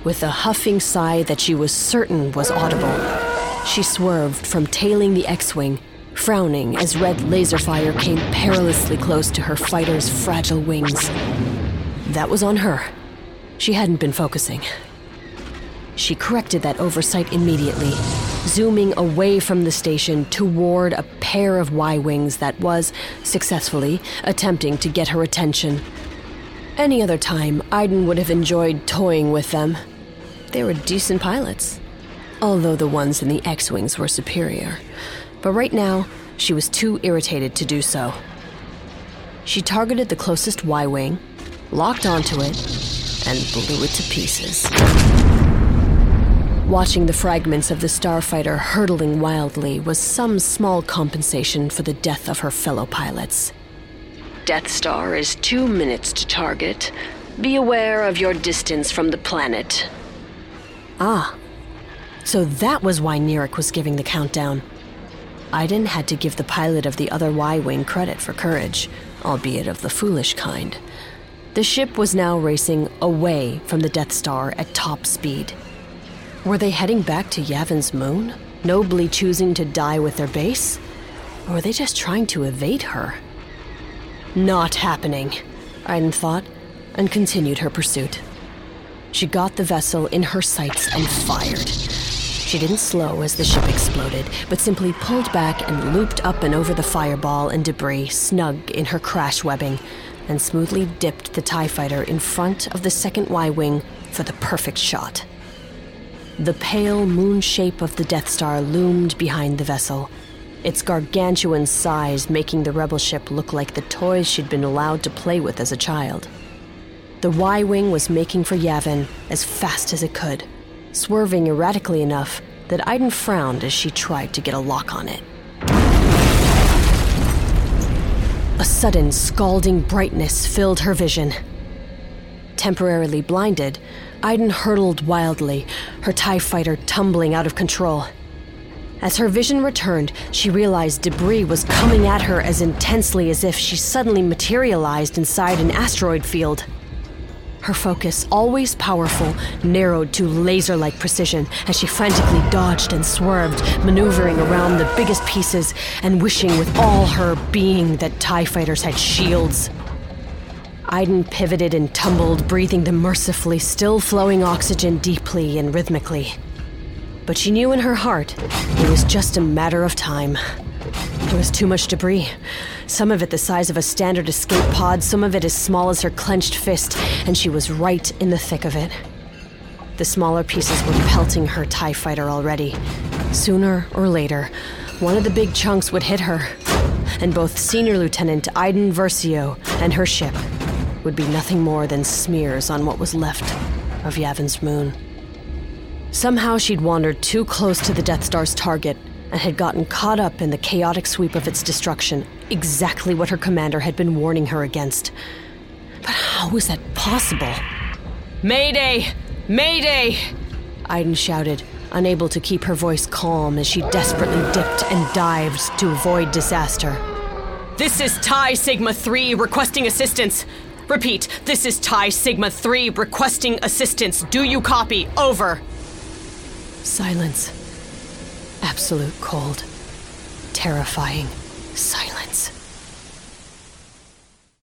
with a huffing sigh that she was certain was audible. She swerved from tailing the X-Wing, frowning as red laser fire came perilously close to her fighter's fragile wings. That was on her. She hadn't been focusing. She corrected that oversight immediately, zooming away from the station toward a pair of Y-Wings that was, successfully, attempting to get her attention. Any other time, Iden would have enjoyed toying with them. They were decent pilots, although the ones in the X-Wings were superior. But right now, she was too irritated to do so. She targeted the closest Y-Wing, locked onto it, and blew it to pieces. Watching the fragments of the starfighter hurtling wildly was some small compensation for the death of her fellow pilots. Death Star is 2 minutes to target. Be aware of your distance from the planet. Ah, so that was why Nerik was giving the countdown. Iden had to give the pilot of the other Y-Wing credit for courage, albeit of the foolish kind. The ship was now racing away from the Death Star at top speed. Were they heading back to Yavin's moon, nobly choosing to die with their base? Or were they just trying to evade her? Not happening, Iden thought, and continued her pursuit. She got the vessel in her sights and fired. She didn't slow as the ship exploded, but simply pulled back and looped up and over the fireball and debris snug in her crash webbing, and smoothly dipped the TIE fighter in front of the second Y-Wing for the perfect shot. The pale moon shape of the Death Star loomed behind the vessel, its gargantuan size making the rebel ship look like the toys she'd been allowed to play with as a child. The Y-Wing was making for Yavin as fast as it could, swerving erratically enough that Iden frowned as she tried to get a lock on it. A sudden, scalding brightness filled her vision. Temporarily blinded, Iden hurtled wildly, her TIE fighter tumbling out of control. As her vision returned, she realized debris was coming at her as intensely as if she suddenly materialized inside an asteroid field. Her focus, always powerful, narrowed to laser-like precision as she frantically dodged and swerved, maneuvering around the biggest pieces and wishing with all her being that TIE fighters had shields. Iden pivoted and tumbled, breathing the mercifully still-flowing oxygen deeply and rhythmically. But she knew in her heart it was just a matter of time. There was too much debris. Some of it the size of a standard escape pod, some of it as small as her clenched fist, and she was right in the thick of it. The smaller pieces were pelting her TIE fighter already. Sooner or later, one of the big chunks would hit her, and both Senior Lieutenant Iden Versio and her ship would be nothing more than smears on what was left of Yavin's moon. Somehow she'd wandered too close to the Death Star's target and had gotten caught up in the chaotic sweep of its destruction, exactly what her commander had been warning her against. But how was that possible? "Mayday! Mayday!" Iden shouted, unable to keep her voice calm as she desperately dipped and dived to avoid disaster. "This is TIE Sigma 3 requesting assistance. Repeat, this is TIE Sigma 3 requesting assistance. Do you copy? Over." Silence. Absolute cold. Terrifying silence.